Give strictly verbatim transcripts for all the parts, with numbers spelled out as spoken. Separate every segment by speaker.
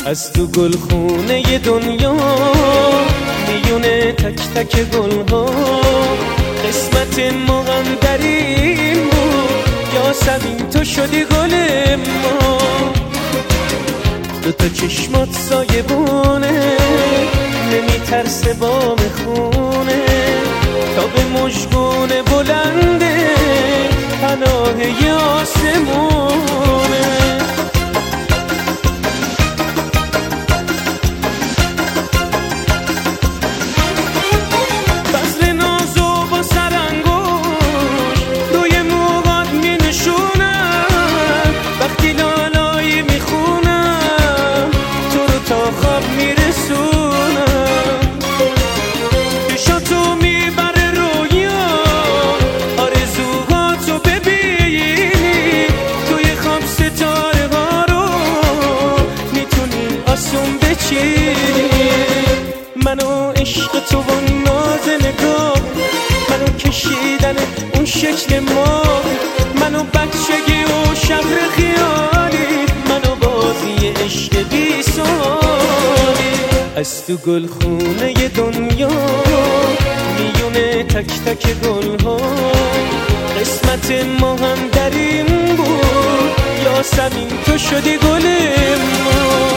Speaker 1: از تو گلخونه دنیا میونه تک تک گلها قسمت ما هم در این بود یاسمین تو شدی گل ما دو تا چشمات سایبونه نمیترسه بام خونه تا به مژگون بلنده پناه آسمونه بذر نازو با سرانگوش روی موهات می نشونم وقتی لالایی می خونم تو رو تا خواب می رسونم پیشاتو می بره رویا آرزوهاتو ببینی توی خواب ستاره ها رو میتونی آسون بچینی منو عشق تو و ناز نگاه منو کشیدن اون شکل ما منو بچگی و شهر خیالی منو بازی عشق بی سوالی از تو گلخونه دنیا میونه تک تک گلها قسمت ما هم در این بود یاسمین تو شدی گل ما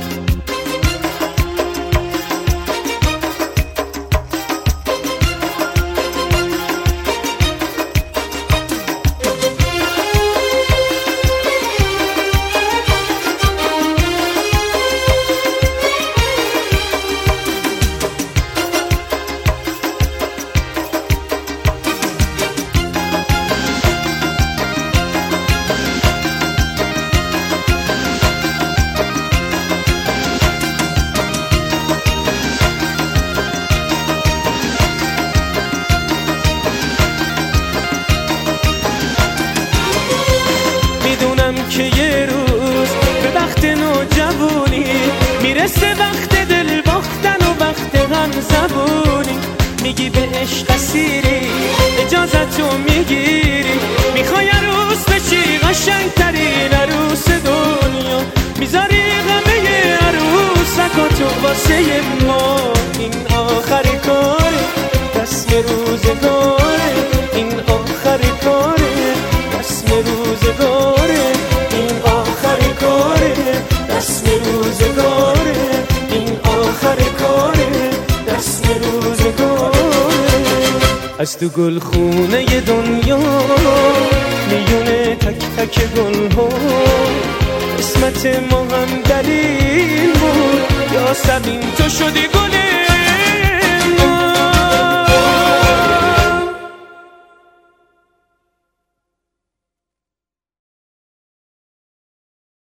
Speaker 1: که یه روز به وقت نوجوانی میرسه وقت دل باختن و وقت غم زبونی میگی به عشق اسیری اجازتو میگیری میخوای عروس بشی قشنگترین عروس دنیا میذاری غمه عروسکاتو واسه ما این آخری کاره رسم روزگاره این آخری کاره رسم روزگاره این آخری کاره رسم روزگاره این آخری کاره رسم روزگاره از تو گلخونه دنیا میونه تک تک گلها قسمت ما هم در این بود یاسمین تو شدی